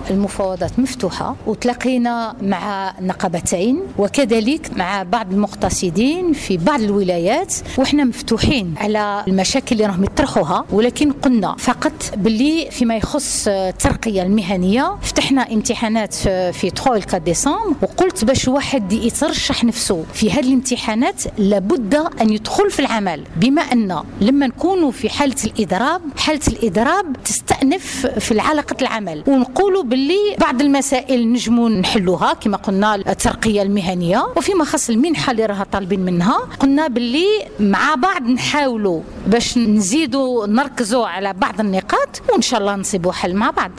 المفاوضات مفتوحة، وتلاقينا مع نقابتين وكذلك مع بعض المقتصدين في بعض الولايات، وإحنا مفتوحين على المشاكل اللي راهم يطرحوها. ولكن قلنا فقط باللي فيما يخص الترقية المهنية فتحنا امتحانات في 3 ديسمبر، وقلت باش واحد يترشح نفسه في هذه الامتحانات لابد أن يدخل في العمل، بما أن لما نكونوا في حالة الإضراب تستأنف في العلاقة العمل، ونقولوا باللي بعض المسائل نجموا نحلوها كما قلنا الترقية المهنية، وفيما خص المنحة اللي راها طالبين منها قلنا باللي مع بعض نحاولوا باش نزيدوا نركزوا على بعض النقاط، وإن شاء الله نصيبوا حل مع بعض.